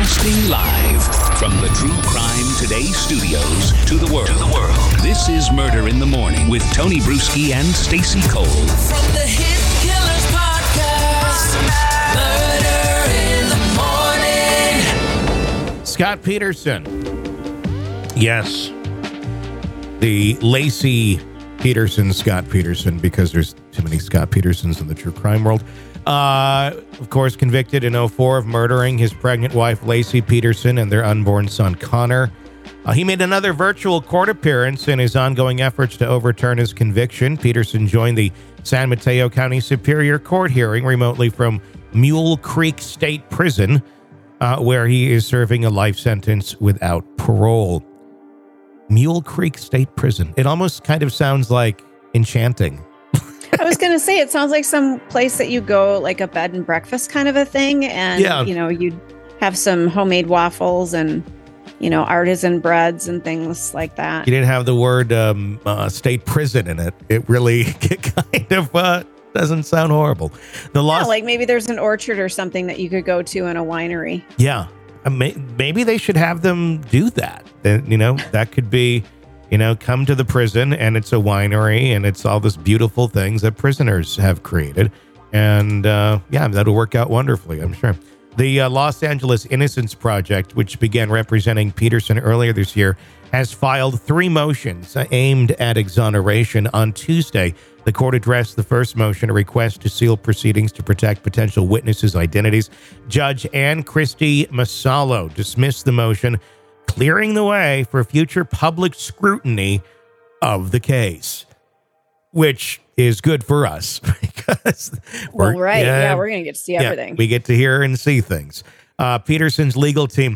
Broadcasting live from the True Crime Today studios to the world. This is Murder in the Morning with Tony Bruschi and Stacey Cole. From the Hit Killers Podcast, Murder in the Morning. Scott Peterson. Yes. The Laci Peterson, Scott Peterson, because there's too many Scott Petersons in the true crime world. Of course, convicted in 2004 of murdering his pregnant wife, Laci Peterson, and their unborn son, Connor. He made another virtual court appearance in his ongoing efforts to overturn his conviction. Peterson joined the San Mateo County Superior Court hearing remotely from Mule Creek State Prison, where he is serving a life sentence without parole. Mule Creek State Prison. It almost kind of sounds like enchanting. I was going to say, it sounds like some place that you go, like a bed and breakfast kind of a thing. And, you know, you'd have some homemade waffles and, you know, artisan breads and things like that. You didn't have the word state prison in it. It really kind of doesn't sound horrible. Like maybe there's an orchard or something that you could go to in a winery. Yeah. Maybe they should have them do that. You know, that could be... You know, come to the prison and it's a winery and it's all this beautiful things that prisoners have created. And that'll work out wonderfully, I'm sure. The Los Angeles Innocence Project, which began representing Peterson earlier this year, has filed 3 motions aimed at exoneration. On Tuesday, the court addressed the first motion, a request to seal proceedings to protect potential witnesses' identities. Judge Ann Christie Massalo dismissed the motion, clearing the way for future public scrutiny of the case, which is good for us because we're going to get to see everything. We get to hear and see things. Peterson's legal team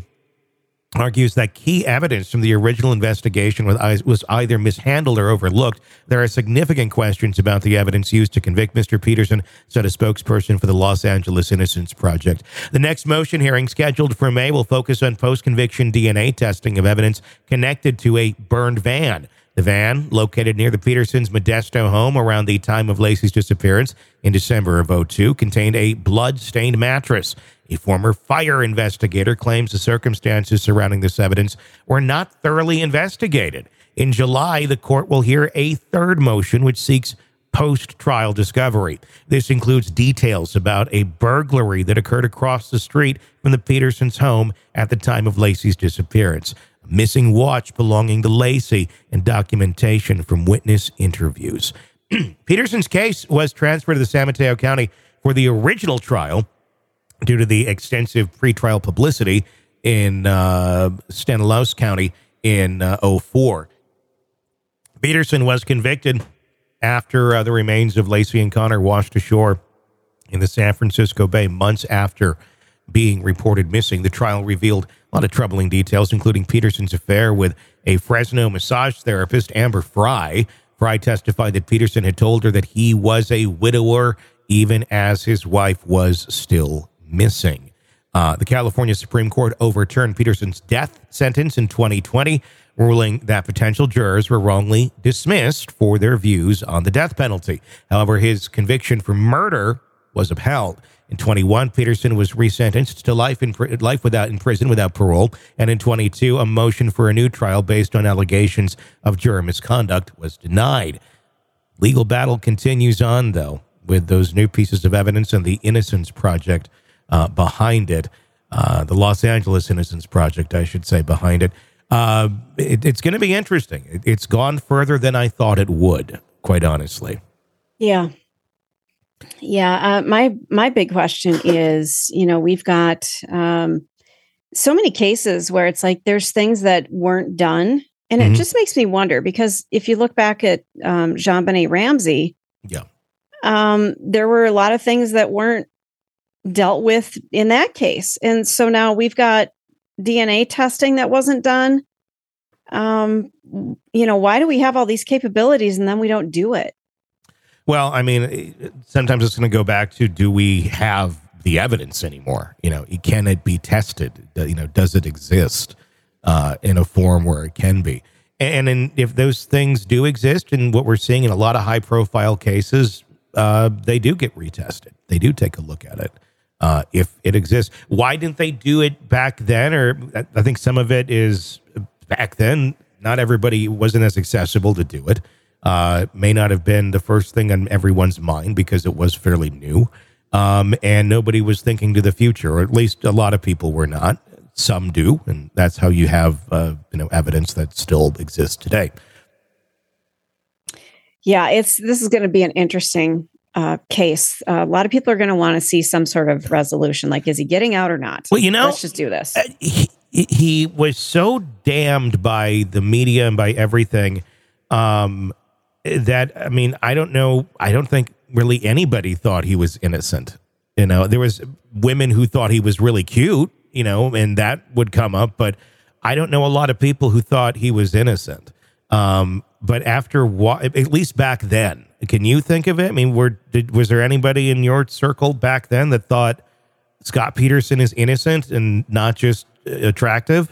argues that key evidence from the original investigation was either mishandled or overlooked. There are significant questions about the evidence used to convict Mr. Peterson, said a spokesperson for the Los Angeles Innocence Project. The next motion hearing, scheduled for May, will focus on post-conviction DNA testing of evidence connected to a burned van. The van, located near the Petersons' Modesto home around the time of Laci's disappearance in December of 2002, contained a blood-stained mattress. A former fire investigator claims the circumstances surrounding this evidence were not thoroughly investigated. In July, the court will hear a third motion, which seeks post-trial discovery. This includes details about a burglary that occurred across the street from the Petersons' home at the time of Laci's disappearance, a missing watch belonging to Laci, and documentation from witness interviews. Peterson's case was transferred to the San Mateo County for the original trial due to the extensive pretrial publicity in Stanislaus County in 2004. Peterson was convicted after the remains of Laci and Connor washed ashore in the San Francisco Bay months after being reported missing. The trial revealed a lot of troubling details, including Peterson's affair with a Fresno massage therapist, Amber Fry. Fry testified that Peterson had told her that he was a widower even as his wife was still missing. The California Supreme Court overturned Peterson's death sentence in 2020, ruling that potential jurors were wrongly dismissed for their views on the death penalty. However, his conviction for murder was upheld. In 2021, Peterson was resentenced to life in prison without parole, and in 2022, a motion for a new trial based on allegations of juror misconduct was denied. Legal battle continues on, though, with those new pieces of evidence and the Innocence Project behind it. The Los Angeles Innocence Project, I should say, behind it. It's going to be interesting. It's gone further than I thought it would, quite honestly. Yeah. Yeah. My big question is, you know, we've got so many cases where it's like there's things that weren't done. And it just makes me wonder, because if you look back at JonBenet Ramsey, there were a lot of things that weren't dealt with in that case. And so now we've got DNA testing that wasn't done. You know, why do we have all these capabilities and then we don't do it? Well, I mean, sometimes it's going to go back to, do we have the evidence anymore? You know, can it be tested? You know, does it exist in a form where it can be? And if those things do exist, and what we're seeing in a lot of high-profile cases, they do get retested. They do take a look at it. if it exists. Why didn't they do it back then? Or I think some of it is back then, not everybody wasn't as accessible to do it. May not have been the first thing on everyone's mind because it was fairly new. And nobody was thinking to the future, or at least a lot of people were not. Some do, and that's how you have evidence that still exists today. Yeah, this is going to be an interesting case. A lot of people are going to want to see some sort of resolution. Like, is he getting out or not? Well, let's just do this. He was so damned by the media and by everything that, I mean, I don't know. I don't think really anybody thought he was innocent. There was women who thought he was really cute, and that would come up. But I don't know a lot of people who thought he was innocent. But after at least back then, can you think of it? I mean, was there anybody in your circle back then that thought Scott Peterson is innocent and not just attractive?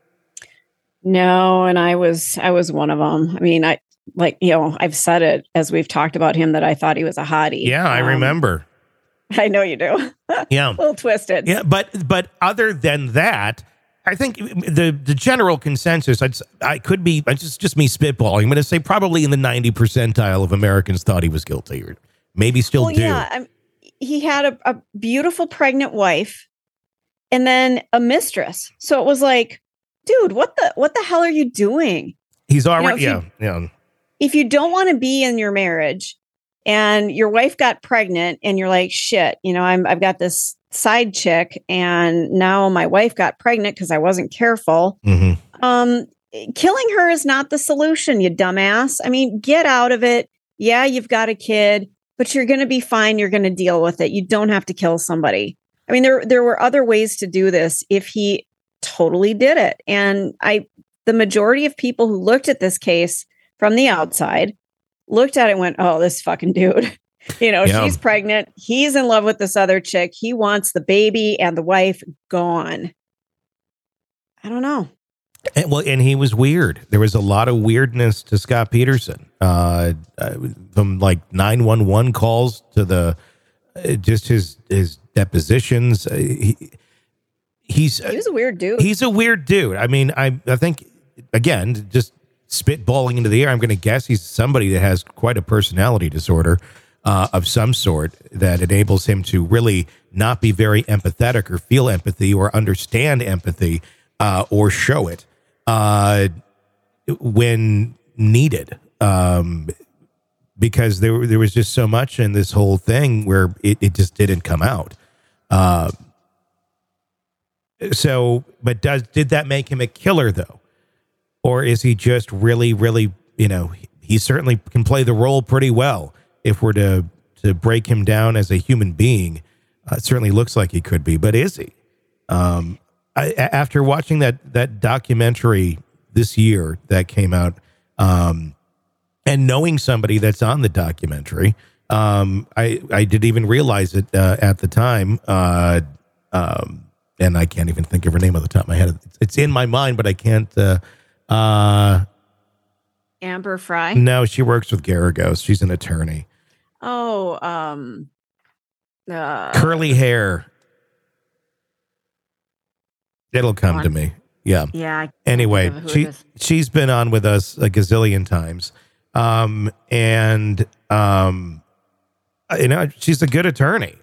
No, and I was one of them. I mean, I've said it as we've talked about him that I thought he was a hottie. Yeah, I remember. I know you do. Yeah, a little twisted. Yeah, but other than that, I think the general consensus, it's just me spitballing. I'm going to say probably in the 90th percentile of Americans thought he was guilty, or maybe still do. Yeah, he had a beautiful pregnant wife, and then a mistress. So it was like, dude, what the hell are you doing? He's already If you don't want to be in your marriage, and your wife got pregnant, and you're like, shit, I've got this side chick, and now my wife got pregnant because I wasn't careful. Mm-hmm. Killing her is not the solution, you dumbass. I mean, get out of it. Yeah, you've got a kid, but you're going to be fine. You're going to deal with it. You don't have to kill somebody. I mean, there were other ways to do this if he totally did it. And the majority of people who looked at this case from the outside looked at it and went, oh, this fucking dude. She's pregnant. He's in love with this other chick. He wants the baby and the wife gone. I don't know. And he was weird. There was a lot of weirdness to Scott Peterson. From like 911 calls to just his depositions. He was a weird dude. He's a weird dude. I mean, I think, again, just spitballing into the air, I'm going to guess he's somebody that has quite a personality disorder of some sort that enables him to really not be very empathetic or feel empathy or understand empathy or show it when needed. Because there was just so much in this whole thing where it just didn't come out. But did that make him a killer, though? Or is he just really, really, he certainly can play the role pretty well. If we're to break him down as a human being, it certainly looks like he could be. But is he? After watching that documentary this year that came out, and knowing somebody that's on the documentary, I didn't even realize it at the time. And I can't even think of her name off the top of my head. It's in my mind, but I can't. Amber Fry? No, she works with Garagos. She's an attorney. Oh, curly hair. It'll come to me. Yeah. Yeah. Anyway, she's been on with us a gazillion times. She's a good attorney.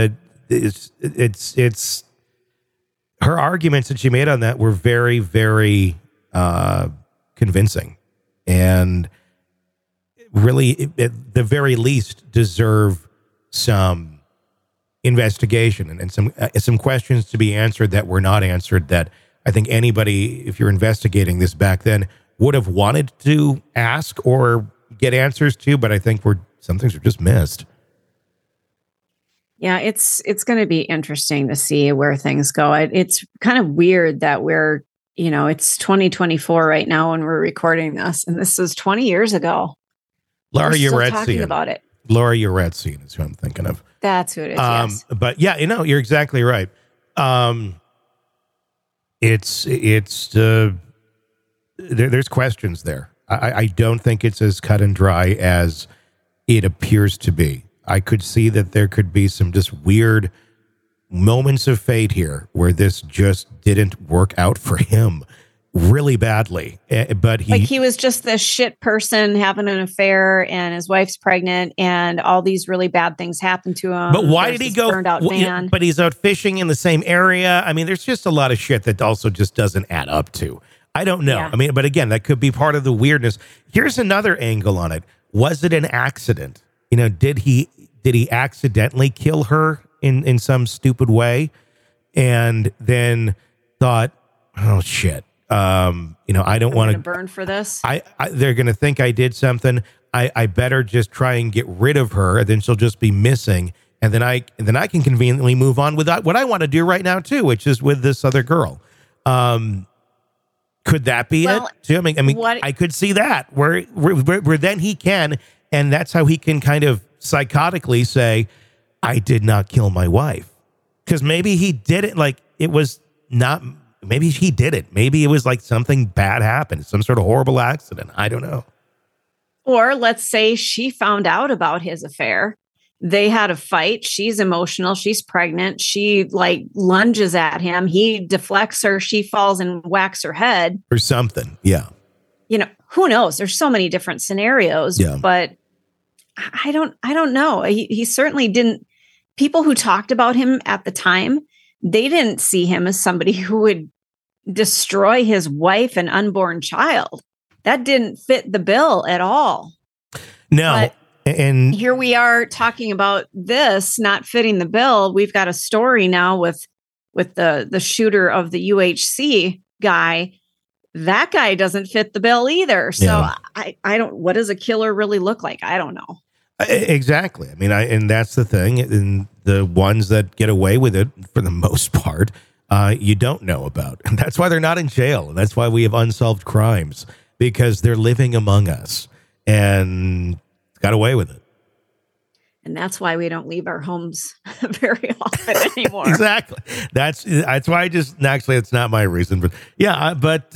It's her arguments that she made on that were very, very convincing, and really, at the very least, deserve some investigation and some questions to be answered that were not answered. That I think anybody, if you're investigating this back then, would have wanted to ask or get answers to, but I think some things are just missed. Yeah, it's going to be interesting to see where things go. It's kind of weird that it's 2024 right now when we're recording this, and this was 20 years ago. Laura Uretzian. Talking about it. Laura Uretzian is who I'm thinking of. That's who it is. Yes. But yeah, you're exactly right. There's questions there. I don't think it's as cut and dry as it appears to be. I could see that there could be some just weird moments of fate here where this just didn't work out for him really badly. But he was just this shit person having an affair, and his wife's pregnant, and all these really bad things happened to him. But why did he go? Burned out van. But he's out fishing in the same area. I mean, there's just a lot of shit that also just doesn't add up to. I don't know. Yeah. I mean, but again, that could be part of the weirdness. Here's another angle on it. Was it an accident? Did he accidentally kill her in some stupid way, and then thought, oh shit. I don't want to burn for this. They're going to think I did something. I better just try and get rid of her, and then she'll just be missing. And then I can conveniently move on with what I want to do right now too, which is with this other girl. Could that be it? Too? I mean, I could see that where then he can, and that's how he can kind of psychotically say, I did not kill my wife. Because maybe he did it like it was not. Maybe he did it. Maybe it was like something bad happened, some sort of horrible accident. I don't know. Or let's say she found out about his affair. They had a fight. She's emotional. She's pregnant. She lunges at him. He deflects her. She falls and whacks her head. Or something. Yeah. Who knows? There's so many different scenarios. Yeah. But I don't know. He certainly didn't. People who talked about him at the time, they didn't see him as somebody who would destroy his wife and unborn child. That didn't fit the bill at all. No. And here we are talking about this not fitting the bill. We've got a story now with the shooter of the UHC guy. That guy doesn't fit the bill either. So yeah. I don't, what does a killer really look like? I don't know. Exactly. I mean, and that's the thing. And the ones that get away with it, for the most part, you don't know about. And that's why they're not in jail. And that's why we have unsolved crimes, because they're living among us and got away with it. And that's why we don't leave our homes very often anymore. Exactly. That's why actually, it's not my reason, but yeah,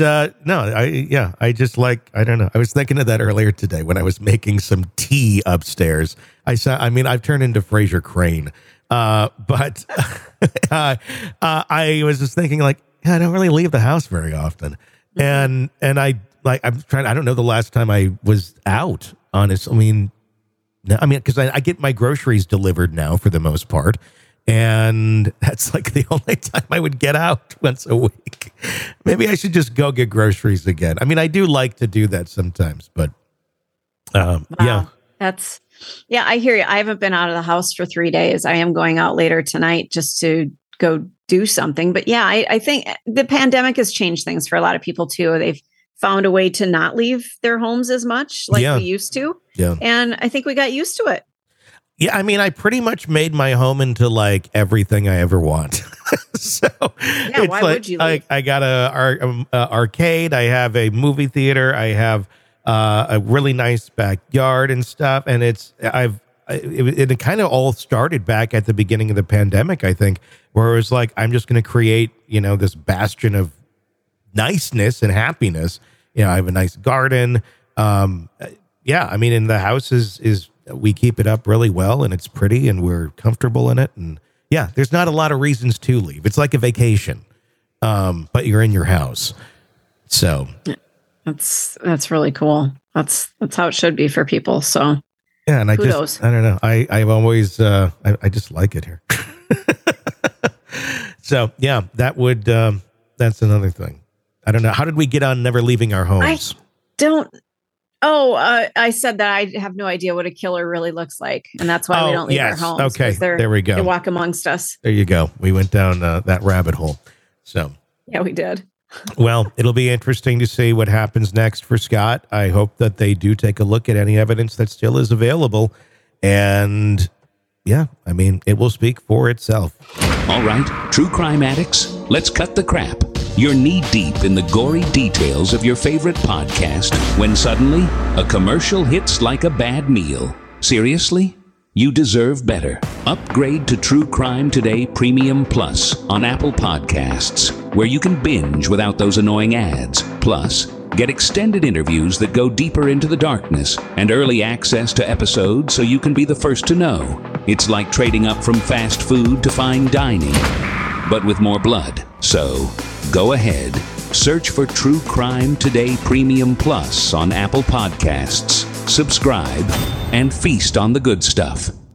I just I don't know. I was thinking of that earlier today when I was making some tea upstairs. I've turned into Fraser Crane. But I was just thinking I don't really leave the house very often. And I'm trying, I don't know the last time I was out, honestly. Because I get my groceries delivered now for the most part. And that's the only time I would get out once a week. Maybe I should just go get groceries again. I do like to do that sometimes, but wow. Yeah. I hear you. I haven't been out of the house for 3 days. I am going out later tonight just to go do something. But yeah, I think the pandemic has changed things for a lot of people too. They've found a way to not leave their homes as much we used to. Yeah. And I think we got used to it. Yeah. I pretty much made my home into everything I ever want. So yeah, why would you leave? I got a arcade. I have a movie theater. I have a really nice backyard and stuff. And it kind of all started back at the beginning of the pandemic, I think, where it was I'm just going to create, this bastion of niceness and happiness. I have a nice garden. And the house is we keep it up really well, and it's pretty, and we're comfortable in it. And yeah, there's not a lot of reasons to leave. It's like a vacation, but you're in your house. So that's really cool. That's how it should be for people. So yeah, and kudos. I don't know. I've always I just like it here. So yeah, that's another thing. I don't know. How did we get on never leaving our homes? I said that I have no idea what a killer really looks like. And that's why we don't leave our homes. Okay, there we go. They walk amongst us. There you go. We went down that rabbit hole. So yeah, we did. Well, it'll be interesting to see what happens next for Scott. I hope that they do take a look at any evidence that still is available. And yeah, it will speak for itself. All right, true crime addicts, let's cut the crap. You're knee-deep in the gory details of your favorite podcast when suddenly a commercial hits like a bad meal. Seriously? You deserve better. Upgrade to True Crime Today Premium Plus on Apple Podcasts, where you can binge without those annoying ads. Plus, get extended interviews that go deeper into the darkness and early access to episodes so you can be the first to know. It's like trading up from fast food to fine dining, but with more blood. So, go ahead. Search for True Crime Today Premium Plus on Apple Podcasts. Subscribe and feast on the good stuff.